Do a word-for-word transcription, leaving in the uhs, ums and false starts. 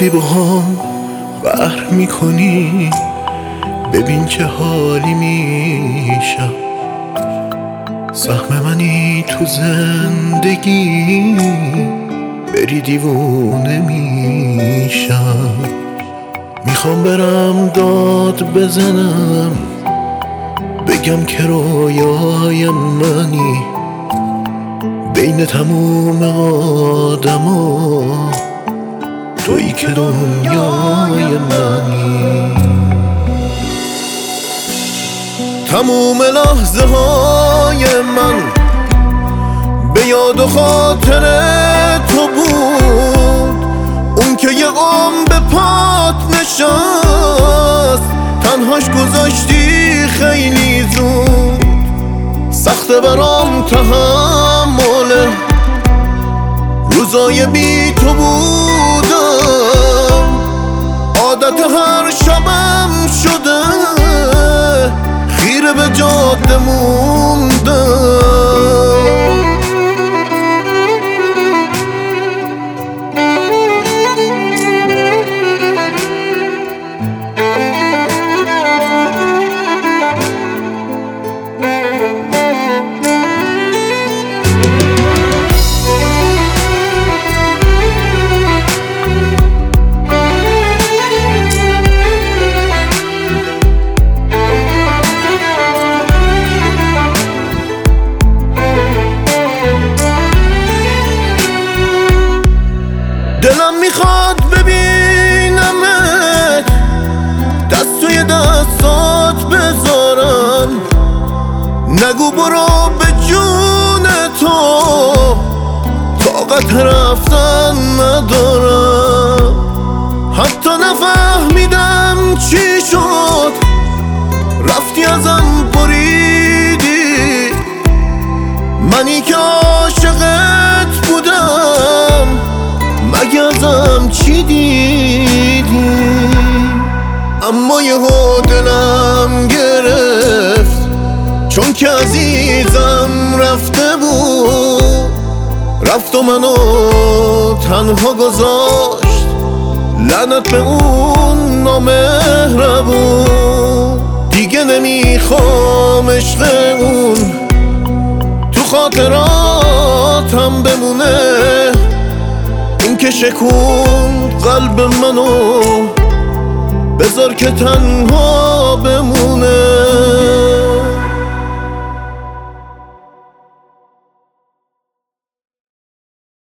وقتی با هم قهر میکنی ببین چه حالی میشم. سهم منی تو زندگی، بری دیوونه میشم. میخوام برم داد بزنم، بگم که رویای منی، بین تموم آدما تویی که دنیای منی. تموم لحظه های من به یاد و خاطر تو بود، اون که یه عمر به پات نشست، تنهاش گذاشتی خیلی زود. سخته برام تحمله روزای بی تو بودم، عادت هر شبم شده خیره به جاده موندم. دلم میخواد ببینمت، دست توی دستات بذارم، نگو برو به جون تو، طاقت رفتن ندارم. حتی نفهمیدم چی شد، رفتی ازم بریدی، منی که عاشقت بودم مگه ازم چی دیدی؟ اما یهو دلم گرفت، چون که عزیزم رفته بود، رفت و منو تنها گذاشت، لعنت به اون نامهربون. دیگه نمیخوام عشق اون تو خاطراتم بمونه، این که شکون قلب منو بذار که تنها بمونه.